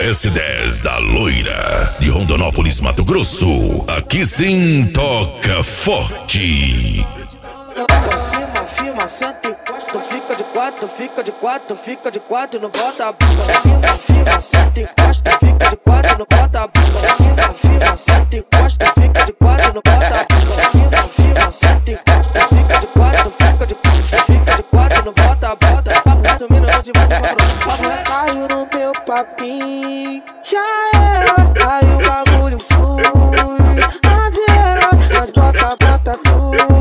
S10 da Loira, de Rondonópolis, Mato Grosso. Aqui sim toca forte. Firma, senta e encosta, fica de quatro, fica de quatro, fica de quatro, não bota a bunda. Firma, senta e encosta, fica de quatro, não bota a bunda. Firma, senta e encosta, fica de quatro, não bota a bunda. Firma, senta e encosta, fica de quatro, fica de quatro, não bota a bunda. Papo reto, minuto de mais uma caiu no meu papinho, já era, aí o bagulho flui. A Vera, nós bota tudo.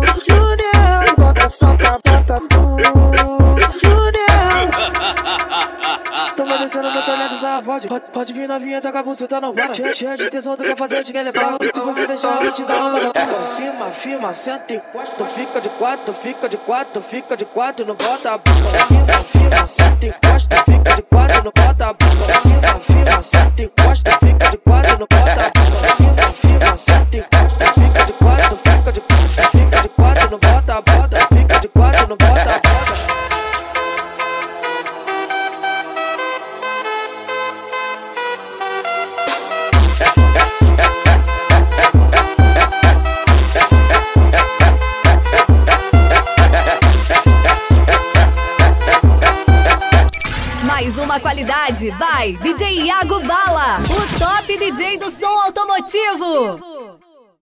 Solta pra tatu, Junior. Toma descendo, não tô olhando essa voz. Pode vir novinha, tá com a buceta não para. Cheia de tesão, tu quer fazer, te quer levar. Se você deixar, eu vou te dar uma. Firma, senta e encosta. Fica de quatro, fica de quatro, fica de quatro, não bota a bunda. Firma, senta e encosta. Fica de quatro, não bota a bunda. Firma, senta e encosta. Fica de quatro, não bota a bunda. Firma, senta e encosta. Fica de quatro, fica de quatro, não bota a bunda. Fica de quatro, não bota a bunda. Mais uma qualidade, vai DJ Iago Bala, o top DJ do som automotivo.